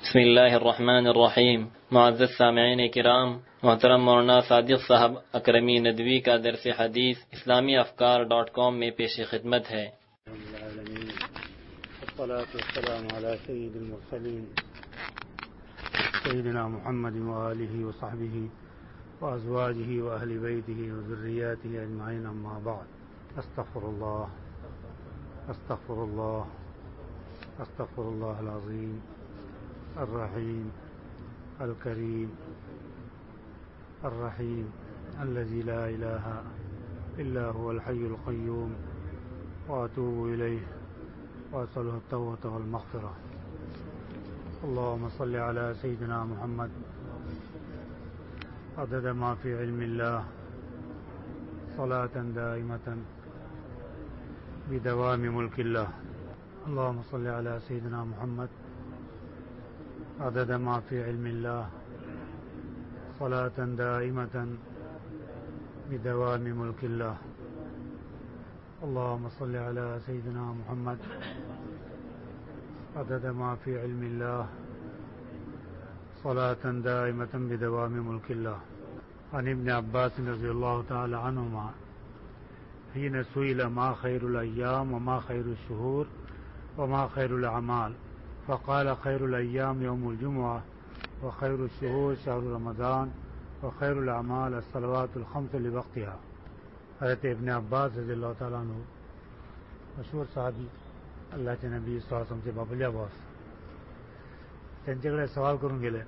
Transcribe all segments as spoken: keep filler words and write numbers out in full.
بسم اللہ الرحمن الرحیم۔ معزز سامعین کرام، محترم مولانا صادق صاحب اکرمی ندوی کا درس حدیث اسلامی افکار ڈاٹ کام میں پیش خدمت ہے۔ والصلاة والسلام على سید المرسلین سیدنا محمد وآلہ وصحبہ وازواجہ واہل بیتہ وذریاتہ اجمعین، اما بعد۔ استغفر اللہ استغفر اللہ استغفر اللہ العظیم الرحیم الکریم الرحیم الذی لا الہ الا هو الحی القیوم واتوب الیہ واسألہ التوبۃ والمغفرہ۔ اللهم صل علی سیدنا محمد عدد ما فی علم اللہ صلاة دائمة بدوام ملک اللہ۔ اللهم صل علی سیدنا محمد عدد ما فی علم اللہ صلاة دائمة بدوام ملک اللہ۔ اللهم صل علی سیدنا محمد عدد ما فی علم اللہ صلاة دائمة بدوام ملک اللہ۔ عن ابن عباس رضی اللہ تعالی عنہما حين سئل ما خیر الایام وما خیر الشہور وما خیر الاعمال فقال خیر الایام یوم الجمعہ وخیر الشہور شہر رمضان وخیر الاعمال الصلوات الخمس لوقتها۔ حضرت ابن عباس رضی اللہ تعالیٰ عنہ مشہور صحابی اللہ کے نبی صلی اللہ علیہ وسلم سے बाबल्या बॉस त्यांच्याकडे सवाल करून गेले।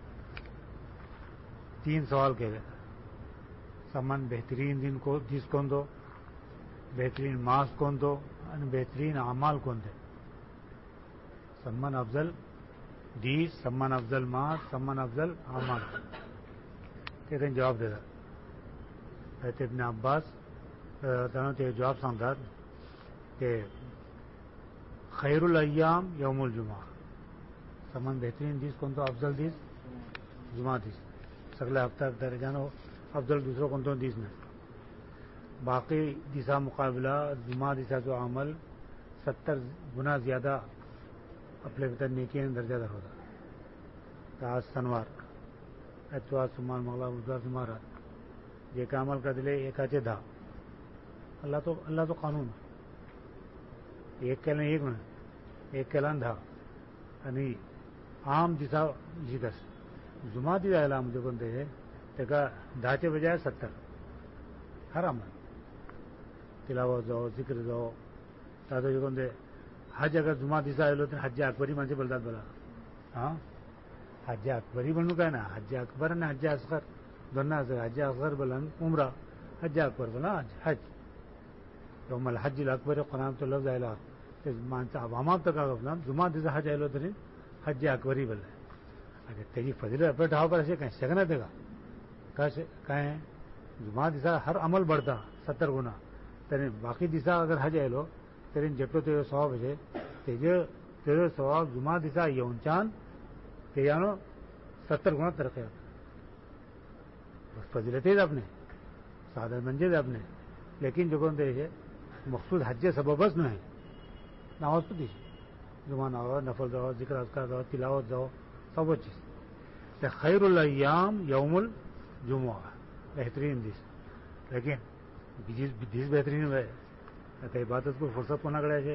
तीन सवाल केले। समान बेहतरीन दिन को दिस कोणतो, बेहतरीन मास कोणतो आणि बेहतरीन अमाल कोणते। समान अफजल दिस, समान अफजल मास, समान अफजल अमाल। ते त्यांनी जवाब दिला। حضرت ابن عباس त्यांना ते जवाब सांगतात की خیر الایام یوم الجمعہ، समान बेहतरीन दिस कोणतो, अफजल दिस जुमा दिस। सगळ्या हफ्त्यात दर्जानं अफजल दुसरं कोणतं दिस नाही। बाकी दिसा मुकाबला जुमा दिसाचो अमल सत्तर गुना ज्यादा आपल्या भितर नेकीने दर्जादार होता। तर आज शनिवार, आजवार सुमार मंगळवार बुधवार सुमारात जे का अमल करले एकाचे दहा। अल्लाह तो अल्लाह तो कानून एक केला एक म्हणा, एक केला दहा आणि आम दिसा जिदस जुमा दी जायला म्हणजे कोणते हे तेका दहाचे बजाय सत्तर हर अमल तिलावत जाओ जिक्र जाओ ताजो जे कोणते हज अगर जुमा दिसा आयलो तर हज अकबरी म्हणजे बोलतात बोला। हां हज अकबरी म्हणून काय ना, हज अकबर आणि हज असगर दोन असं। हज असगर बोलन उमरा, हज अकबर बोला हज। यौमल हज अकबर कुरान तो लफ्ज आयला ते माणसं आवामात तर का बोलणार जुमा दिसा हज आयलो तरी हज अकबरी बोललाय। अरे त्याची फजिलत आपल्या ठाव असे काय शकणार ते का काय काय जुमा दिसा हर अमल बढ़ता सत्तर गुना, तरी बाकी दिसा अगर हज आयलो तरी जेटलो तेजो सवाब आहे तेजे तेजो सवाब जुमा दिसा येऊनच्यान तेजानो सत्तर गुना तरक्की फजिलतेच आपने साधन म्हणजेच आपने। लेकिन जो कोणते हे मकसूद हज सबबच नाही। नामाज तो दिस जुमा नावा नफल जाओ जिक्र अज़कार जाओ तिलावत जाओ सब चीज। तो खैरुल अय्याम यौमुल जुमुआ बेहतरीन दिस। लेकिन दिस बेहतरीन है आता इबादत को फुर्सत कोणाकडे आहे।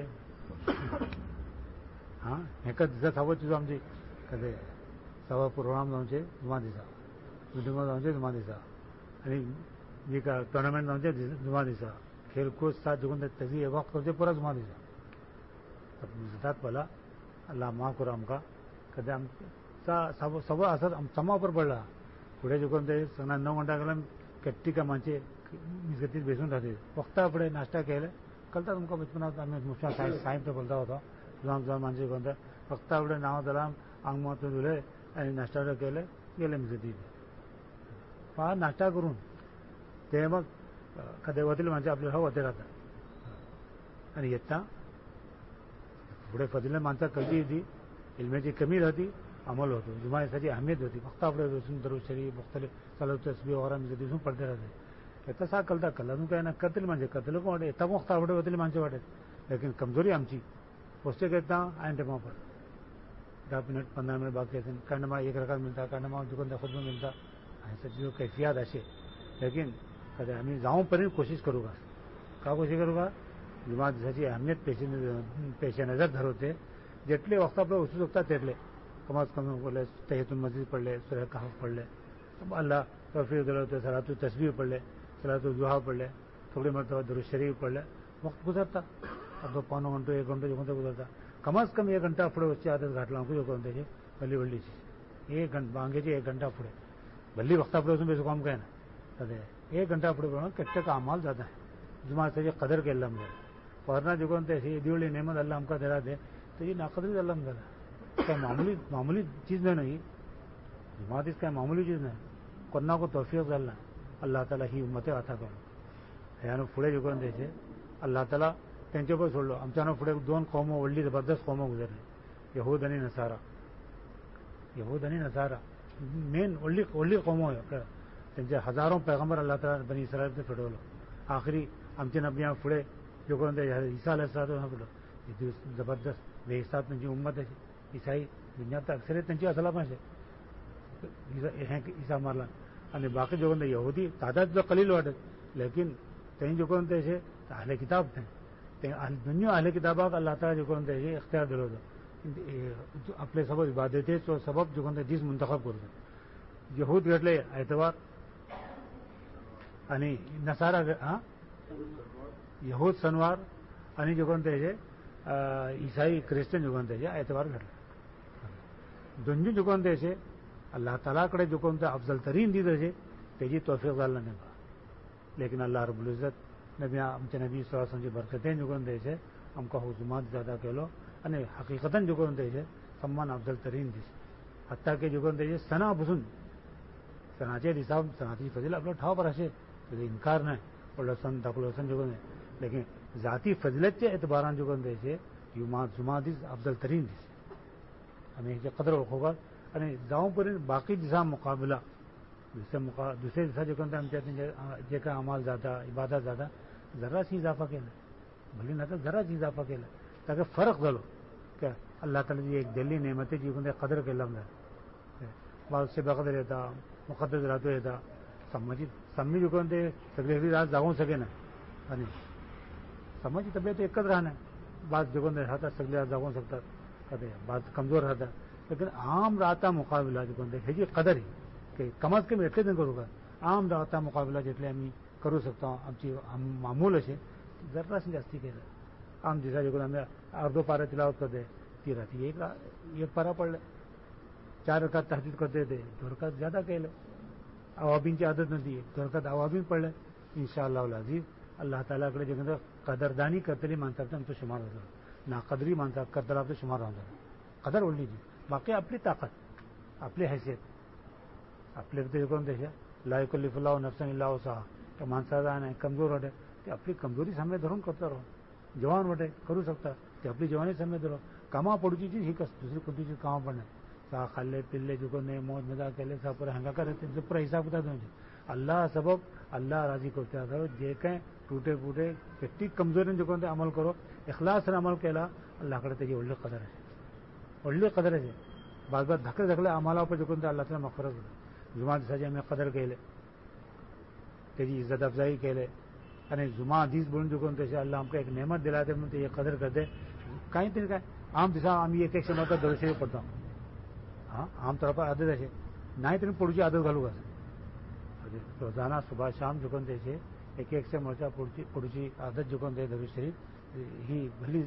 हां एका दिसा थावत तुझं आमची कधी सवा प्रोग्राम जाऊनचे जुमा दिसा, मिटिंगला जाऊनचे जुमा दिसा आणि जी का टुर्नामेंट जाऊनचे जुमा दिसा, खेल कूद साथ जुगून त्याची एक वक्त करते पुरा जुमा दिसा। जातात मला अल्लाह माफ करो आमका कधी आमचा सगळं असं समापर पडला पुढे जुकून ते सणा नऊ घंटा गेला कट्टी का माणसे मिसगतीत बेसून राहते। वक्ता पुढे नाश्ता केले कलता तुमका बचपनात आम्ही मुश्ता साहेब साहेब तर बोलता होता जुलाम जुलाम माणसे कोणतं वक्ता पुढे नाव दिला अंग मातून दिले आणि नाश्ता केले गेले मिसगतीत। पहा नाश्ता करून ते मग कधी होतील म्हणजे आपल्याला होते राहतात आणि येता पुढे फजिलत माणसा कळती येते, इल्मेची कमी राहती, अमल होतो, जुमासाठी अहमियत होती। फक्त आपले बसून दररोज शरीर मुख्तलिफ चालू तस्बीह वगैरह म्हणजे दिसून पडते राहते। येता सा कलता कल्ला काय ना करतील म्हणजे करतील कोण वाटे येता मुख्त आवडे होतील माणसे वाटेत। लेकिन कमजोरी आमची पोस्टे घेता ऐन टेमा पर دس منٹ پندرہ منٹ باقی ہیں کنڈما ایک رکعت ملتا کنڈما دکان خود میں ملتا ایسا چیزوں کیفیات ایسے لیکن کہتے ہمیں جاؤں پر کوشش کروں گا کا کوشش کروں گا جماعت جیسی اہمیت پیش نظر دھروتے جتنے وقت آپ اٹھ سکتا تیرلے کم از کم بولے تحیت المسجد پڑھ لے سورہ کہف پڑھ لے اللہ توفیق دلوتے صلاۃ التسبیح پڑھ لے صلاۃ الضحیٰ پڑھ لے تھوڑی مرتبہ درود شریف پڑھ لے وقت گزرتا اب تو پانوں گھنٹوں ایک گھنٹے جو گھنٹے گزرتا کم از کم ایک گھنٹہ پھڑے اس عادت گھاٹلا کو جو کرتے ہیں بلی بلی چیز ایک گھنٹہ مانگے جی ایک گھنٹہ پھڑے بلی وقت پڑے اس میں کام کہنا ایک گھنٹہ پھڑے پڑھنا کٹے کا امال زیادہ ہے جماعت سے قدر کے علم ہے پڑھنا جو کہتے ہیں دیولی نعمت اللہ ہم کا دلا دے تو یہ ناقدری علم دلا کیا معمولی معمولی چیز میں نہیں جماعت اس کا معمولی چیز نہیں کرنا کو توفیق ڈالنا اللہ تعالیٰ ہی امت عطا کرو یعنی پھڑے جو کہتے ہیں اللہ تعالیٰ त्यांच्या पर सोडलो आमच्यानं पुढे दोन कौमं वडली जबरदस्त कौमं गुजरली यहूद आणि नसारा यहूद आणि नसारा मेन वडली वडली कौमं आहे आपल्या त्यांचे हजारो पैगंबर अल्लाह ताला बनी इस्रायलचं फिरवलं आखरी आमचे नबियां पुढे जो कोण ईसा अलैहिस्सलाम पुढं जबरदस्त बेहिसाब त्यांची उम्मत आहे ईसाई दुनियात अक्षरे त्यांची असला पण आहे ईसा मारला आणि बाकी जो कोण यहूदी तादाद जो कलील वाटत लेकिन त्यांनी जो कोण ते अहले किताब थे दुनिया अहले किताबाक अल्लाह ताला जो कोणते इख्तियार दिलो होतो आपले सबब इबादतेचो सबब जो कोणते दीस मुंतखब करतो यहूद घेतले ऐतवार आणि नसारा हा यहूद सणवार आणि जो कोणते ईसाई ख्रिश्चन जो कोणते ऐतवार घडले दोन्ही जो कोणते अल्लाह तालाकडे जो कोणते अफजल तरीन दिलं आहे त्याची तौफीक झाला नाही लेकिन अल्लाह रब्बुल इज्जत नबी आमच्या नबी सल्लल्लाहु बरकतें जो कोण द्यायचे आमका हुजुमात ज्यादा केलो आणि हकीकतन जो कोण द्यायचे सम्मान अफजल तरीन दिस हत्ता के जो कोण द्यायचे सणापासून सणाचे दिसा सणाची फजील आपलं ठाव पर असे त्याचा इन्कार नाही पडलो सण दाखलो सण जो कोण लेकिन जाती फजिलतच्या एतबारान जो कोण द्यायचे युमा जुमा दिस अफजल तरीन दिस आणि ह्याचे कदर ओळखोगा आणि जाऊपर्यंत बाकी दिसा मुकाबला दुसरे मुका दुसरे दिवसा जे कोणते आमच्या जे काय अमाल जाता इबादत जाता जराशी इजाफा केला भले ना तर जराशी इजाफा केला ताकि फरक झालो क्या अल्लाह ताला जी एक दिल्ली नेमते जी कोणते कदर केला बाद से बकदर येता मुकद्दस राहतो येता समाजी सम्मी जो कोणते सगळे रात जागून सके ना आणि समाजी तब्येत एकच राहणार बाद जो कोणते राहतात सगळे रात जागून शकतात कधी बाद कमजोर राहतात लेकिन आम राहता मुकाबला जो कोणते ह्याची कदर आहे की कम अज कमी एटले करू का आम राहता मुकाबला जितले आम्ही करू शकतो आमची मामूल असे जराशी जास्ती केलं आम दिसा जे आम्ही अर्धो पारा तिलावत करते ती राहते एक एक पारा पडले चार रकात तहजीद करते ते दो रकात ज्यादा केलं अवाबींची आदत नव्हती दो रकात अवाबीन पडले इंशाअल्लाह अजीज अल्लाह तालाकडे जे कदरदानी करतली माणसाचा आमचं शुमार होतो ना कदरी माणसा करतला आपलं शुमार होतो कदर ओढली जी बाकी आपली ताकद आपली हैसियत आपले ते कोण त्याच्या ला युकल्लिफुल्लाहु नफ्सन इल्ला वुसअहा त्या माणसाचा नाही कमजोर वाटे ते आपली कमजोरी सामने धरून करता राहो जवान वाटे करू शकता ते आपली जवानी सामने धरो कामा पडूची चीज ही कस दुसरी कोणती चीज कामा पडणार सा खाल्ले पिल्ले जुकने मौज मजा केले सा पुरा हंगा करे त्यांचं पुरा हिसाब किताब म्हणजे अल्लाह सबब अल्लाह राजी करते करो जे काय टूटे फुटे किती कमजोरीने जो कोणते अमल करो इखलासने अमल केला अल्लाहकडे त्याची ओढली कदर आहे ओढली कदर आहे बाद बाद धकले धकले अमाला पर जो कोणते अल्लाह ताला मगफिरत होते जुमा दिसाची आम्ही कदर केले त्याची इज्जत अफजाई केले आणि जुमा दिस बोलून जो कोण त्याचे अल्लाह आमका एक नेमत दिला ते म्हणून ते कदर करते काही तरी काय आम दिसा आम्ही एक एक शब्दात दरशे पडतो हा आम तरफ आदत असे नाही तरी पुढची आदत घालू कसं रोजाना सुबह शाम जो कोण त्याचे एक एक समोरच्या पुढची पुढची आदत जो कोण ते दररोज शरीफ ही भली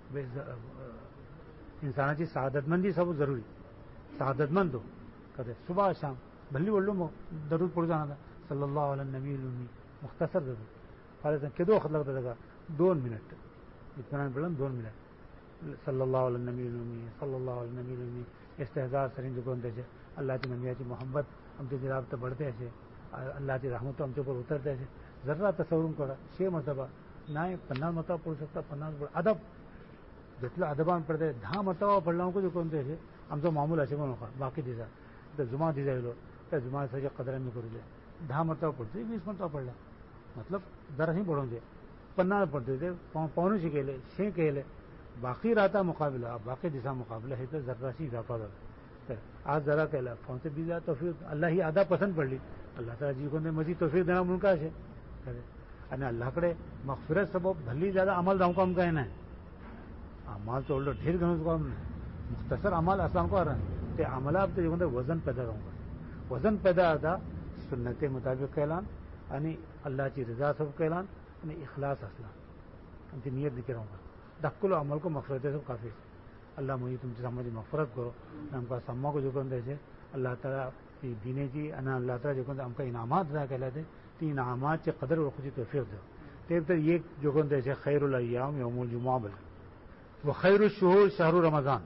इंसानाची सआदतमंदी सब जरुरी सआदतमंद हो कहते सुबह शाम भली बोललो मग दररोज पडू जाणार सल्लल्लाहु अलैहि नबी उम्मी मुख्तसर दररोज फार किती वक्त लागतं का दोन मिनिट इतना बोला दोन मिनिट सल्लल्लाहु अलैहि नबी उम्मी सल्लल्लाहु अलैहि नबी उम्मी इस्तेहजार सरीन जो कोण त्याचे अल्लाहची नबियाची मोहब्बत आमच्या दिलावर तर बढ़ते असे अल्लाहची रहमत आमच्या ऊपर उतरते असे जरा तसवरून करा शे मर्तबा नाही पन्नास मर्तबा पडू शकता पन्नास अदब जितलं अदबान पडते दहा मर्तबा पडला नको जो कोण त्याचे आमचा मामूल असे म्हणू नका बाकी दिसा तर जुमा दिसा गेलो त्या जुमाच्या कदरांनी करू दे दहा मर्तबा पडते वीस मर्तबा पडला मतलब जराही पडून दे पन्नास पडते ते पावणीशी केले शे केले باقی رہتا مقابلہ باقی جیسا مقابلہ ہے تو ذرا سی اضافہ ہوتا آج ذرا کہ فون سے بھی جائے تو پھر اللہ ہی آدھا پسند پڑ لی اللہ تعالیٰ جی کو مزید توفیق دینا ممکن ہے અને અલ્લાહ કડે મગફિરત સબબ ભલી જ્યાદા અમલ દાઉ કામ કહે ને અમલ તો ઓલ્ડો ઢેર ઘણું કામ મુખ્તસર અમલ અસલામ કો રન તે અમલા તો જે વજન પેદા રહુંગા વજન પેદા હતા સુન્નતે મુતાબિક કહેલાન અને અલ્લાહ ची રજા સબ કહેલાન અને ઇખલાસ અસલા અંતિ નિયત દીકે રહુંગા દક્કુલ અમલ કો મગફિરત સબ કાફી અલ્લાહ મુझे तुमसे समझी मगफरत करो हमका सम्मा को जो कौन दे अल्लाह ताला की दीने जी अना अल्लाह ताला जो कौन हमका इनामात रहा कहलाते ती इनामात चे कदर और खुशी तौफीक दो तेब तर ये जो कौन दे खैरुल अय्याम यौमुल जुमा बल वो खैरुश शुहूर शहरु रमजान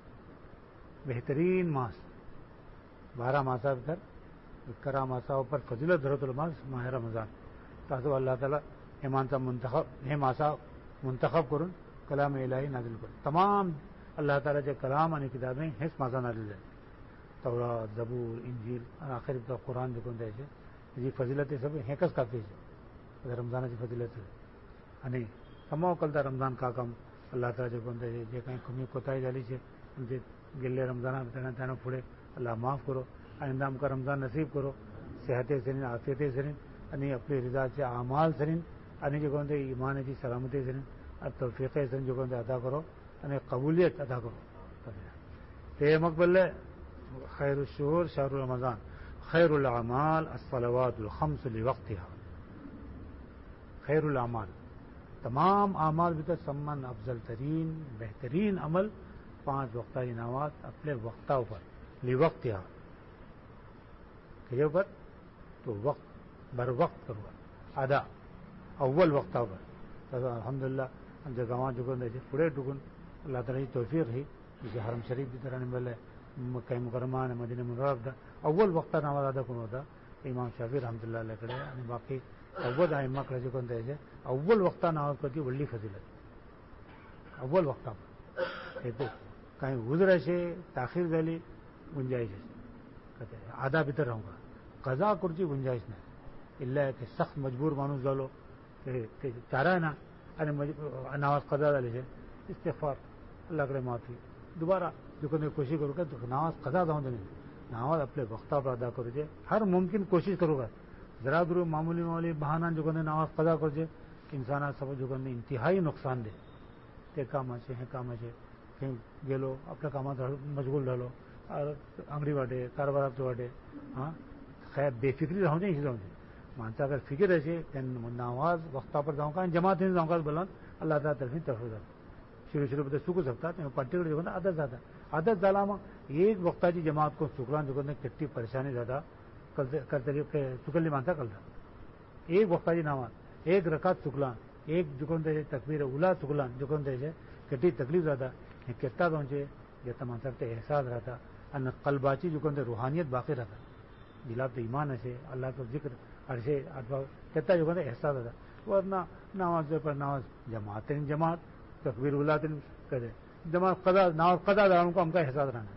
बेहतरीन मास बारह मासा भीतर करा मासा पर फजीलत धरतुल मास माह रमजान तासो अल्लाह ताला हे मानसा मुंतखब हे मासा मुंतखब करून कलाम इलाही नाजिल कर तमाम अल्लाह ताला के कलाम आणि किताबें हेच मासा नाजिल है तौरात जबूर इंजील और आखिर तक कुरान जो कोणते आहे जी फजिलत सब हेकच काफी आहे रमजानाची फजिलत आणि समाव कलता रमजान का काम अल्लाह ताला जे कोणते आहे जे काही कमी कोताही झाली છે जे गेले रमजाना त्यानं पुढे अल्लाह माफ करो आइंदा आमका रमजान नसीब करो सेहते सरीन आफियते सरीन आणि आपली रिजाचे अमाल सरीन आणि जे कोणते ईमानाची सलामती सरीन और तौफीक़ सरीन जो कोणते अदा करो અને કબૂલિયત અદા કરો તે મકબલ خیر الشهور شهر رمضان خیر الاعمال الصلوات الخمس لوقتها خیر الاعمال تمام اعمال بھی تو سمن افضل ترین بہترین عمل پانچ وقتہ نماز اپنے وقتوں پر لوقتها کہ پر تو وقت بر وقت کرو ادا اول وقتوں پر الحمدللہ جگہاں جو پورے ٹکن اللہ تعالیٰ کی توفیق ہے جیسے حرم شریف کی طرح نمبر ہے مکہ مکرمہ نے مدینہ منورہ اول وقت نماز ادا کون ہوتا امام شافعی رحمۃ اللہ علیہ کڑے અને બાકી અવ્વલ આઈમા કડે જે કોણ છે અવ્વલ વખત નમાજ કરતી વલ્લી ફજીલત અવ્વલ વખત એટલે કાંઈ ઉઝર હશે તાખીર झाली ગુંજાઈશ છે આધા ભીતર રહુંગા કઝા કરતી ગુંજાઈશ નહીં એટલે કે સખ્ત મજબૂર માણસ झालो કે ચારા ના અને નમાજ કઝા झाली છે इस्तिग़फ़ार अल्लाह करे माफी दोबारा जो करने की कोशिश करूँगा तो नमाज कज़ा जाऊँ नहीं नमाज अपने वक्ता पर अदा करोगे हर मुमकिन कोशिश करूँगा जरा दूर मामूली मामूली बहाना जो करने नमाज कज़ा करोगे इंसान सब जो करने इंतहाई नुकसान दे ते काम है हे काम है कहीं गेलो अपने काम मशगूल डालो और अंगड़ी वाटे कारोबार वाटे हाँ खैर बेफिक्री रहूँ इसी रहूँ मानसा अगर फिक्र है नमाज वक्ता पर जाऊँगा जमात नहीं जाऊँगा बोला अल्लाह ताला तरफ तफीक शुरू शुरू में चुकू सकता पर्टिक्युलर जो आदत जाता आदत झाला मग एक वक्ताची जमात को चुकला जो किती परेशानी जाता करते चुकली मानता कळता एक वक्ताची नामाज एक रकात चुकला एक जो कोणते तकबीर उला चुकला जो कोणते किती तकलीफ जाता हे केता जाऊनचे येता माणसाक ते एहसास राहता आणि कल्बाची जो कोणते रुहानियत बाकी राहता दिलात तो ईमान असे अल्लाह को जिक्र अरसे अथवा केता जो कोणते एहसास राहता वरना नमाज पर नमाज जमात जमात तकबीर उलाते करे जमा कदा नमाज कदा दान को हमका एहसास रहना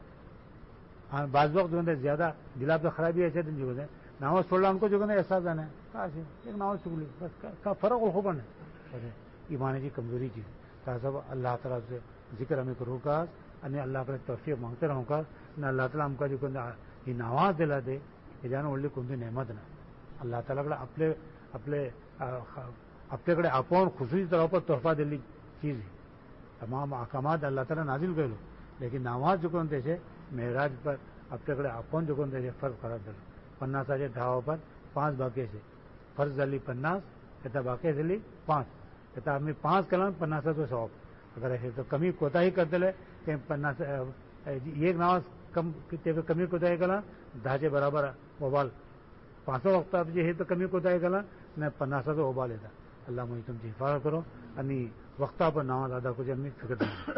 हाँ बाज वक्त जो है ज्यादा दिला पे खराबी ऐसे दिन जो है नमाज छोड़ना उनको जो है एहसास रहना है कहा से एक नमाज चुगली बस का फर्क हो बने ईमान की कमजोरी चीज सब अल्लाह ताला से जिक्र हमें करो का अन्य अल्लाह का तौफीक मांगते रहूँ का न अल्लाह ताला हमका जो ये नमाज दिला दे ये जानो ओल्ली कोणती नेमत ना अल्लाह तालाकडे आपले आपले आपल्याकडे आपण खुशी तौर पर तोहफा दिली चीज है तमाम अहकामात अल्लाह ताला नाजिल केलो लेकिन नमाज जो कोण त्याचे मेहराज पर आपल्याकडे आपण जो कोण त्याचे फर्ज खराब झालो पन्नासाच्या दहावा पर पाच बाकी असे फर्ज झाली पन्नास त्याचा बाकी झाली पाच त्याचा आम्ही पाच केला पन्नासाचं सवाब अगर हे तर कमी कोताही करतले ते पन्नास एक नमाज कम ते कमी कोताही केला दहाचे बराबर ओबाल पाचवा वक्त जे हे तर कमी कोताही केला नाही पन्नासाचा ओबाल येतात अल्लाह मुझे तुमची हिफाजत करो आणि वक्ता पर नमाज अदा को मी फिक्र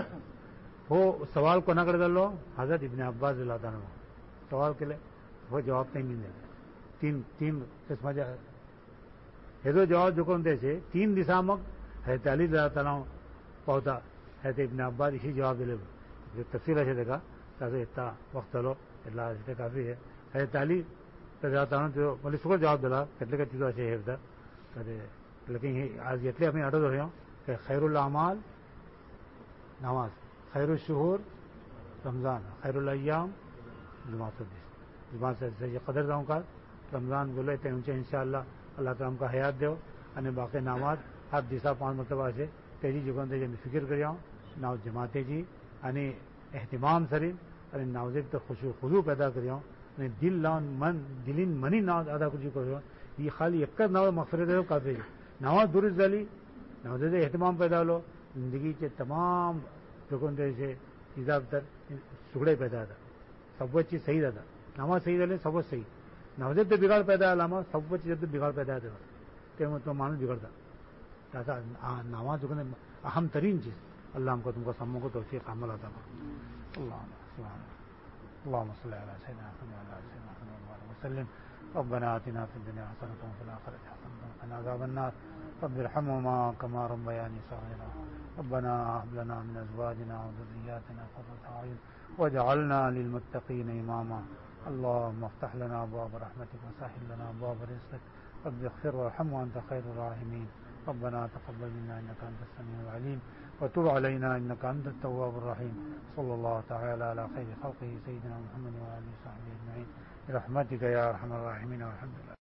हो सवाल कोणाकडे झालो हजरत इब्न अब्बास रज़ियल्लाहु अन्हु सवाल केले हो जवाब नाही मिळले तीन तीन माझ्या हे जो जवाब जो कोण द्यायचे तीन दिवसा मग हजरत अली रज़ियल्लाहु अन्हु पावता हजरत इब्न अब्बास इशी जवाब दिले तफसील असे का त्याचा इतका वक्त झालो એટલા ते काफी आहे हजरत अली रज़ियल्लाहु अन्हु जो मला सगळं जवाब दिला કેટલે કે ચીજો असे हे होता लेकिन आज એટલે અમે અડો રહ્યો કે ખૈરુલ અમાલ نماز خیر الشہور رمضان، خیر الایام جماعت الدیس جماعت سے یہ قدر داؤں کا رمضان بولے تے اونچے انشاءاللہ اللہ تعالیٰ ہم کا حیات دیو અને باقی نماز ہر دیسا پانچ مرتبہ سے تیری جگہ تے جن فکر کریاؤں ناو جماعتے جی અને اہتمام سرین અને ناوزے تے خشوع خضوع پیدا کریاؤں અને دل لان من دلین منی ناز ادا کچھ کریاؤں یہ خالی ایک ناو مغفرت ہے کافی نماز درست ڈالی ناوزے تے اہتمام پیدا لو زندگی کے تمام جگہوں سے چیزاں تر سگڑے پیدا تھا سب چیز صحیح رہتا نماز صحیح رہے سب صحیح نوزے تو بگاڑ پیدا ہے علامہ سب چیز تو بگاڑ پیدا ہے تو مانو بگڑتا ایسا نماز جو اہم ترین چیز اللہ ہم کو تم کو سموں کو توفیق عمل عطا فرمائے اللهم صل على سيدنا محمد وعلى ال سيدنا محمد وسلم ربنا آتنا في الدنيا حسنة وفي الآخرة حسنة وقنا عذاب النار رب ارحمهما كما ربياني صغيرا ربنا هب لنا من أزواجنا وذرياتنا قرة أعين واجعلنا للمتقين إماما اللهم افتح لنا أبواب رحمتك وسهل لنا أبواب رزقك رب اغفر وارحم وأنت خير الراحمين ربنا تقبل منا إنك أنت السميع العليم وتب علينا إنك أنت التواب الرحيم صلى الله تعالى على خير خلقه سيدنا محمد وآله وصحبه أجمعين برحمتك يا أرحم الراحمين والحمد لله.